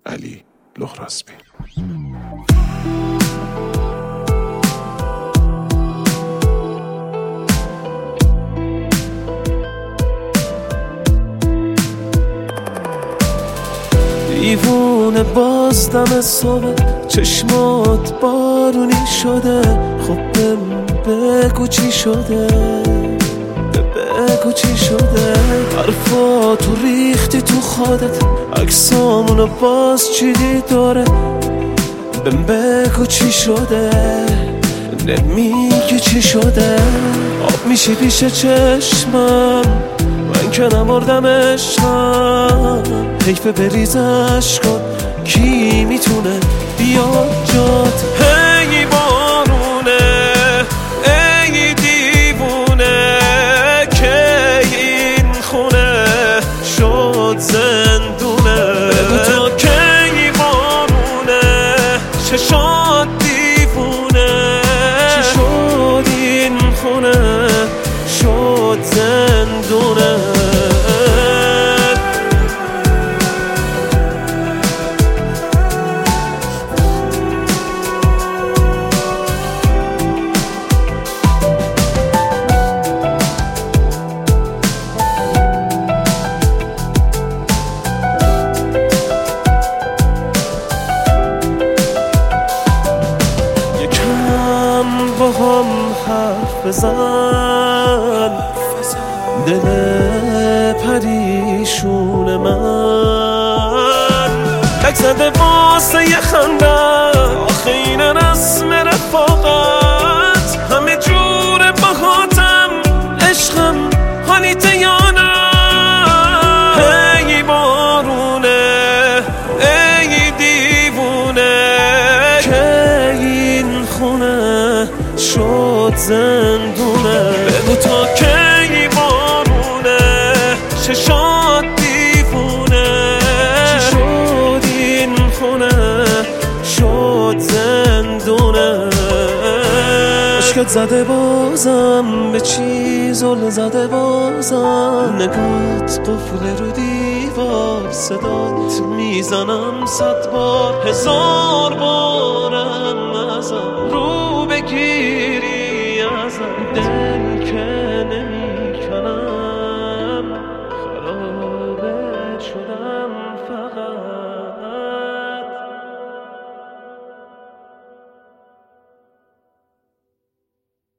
علی لخراسبی. دیوونه باز دم صبح چشمات بارونی شده. خب بگو چی شده، بگو چی شده. حرفاتو ریختی تو خودت، عکسامونو باز چیدی داره. بگو چی شده، نمیگی چی شده. آب میشی پیش چشمم، من که نمردم عشقم. حیفه بریزش کن، کی میتونه بیاد جات. هی بارونه، ای دیوونه، که این خونه شد زندونه. بگو تا کی بارونه، چشات دیوونه. چی شد این خونه شد زندونه. با هم حرف بزن، دل پریشون من تک زده واسه یه خنده. آخه این رسم رفاقت، همه جور باهاتم عشقم حالیته یا نه. هی بارونه، ای دیوونه، که این خونه شد زندونه. بگو تا کی بارونه، چشات دیوونه. چی شد این خونه شد زندونه. عشقت زده بازم، به چی زل زده بازم. نگات قفل رو دیوار، صدات میزنم 100 بار، 1000 بارم ازم رو بگیر.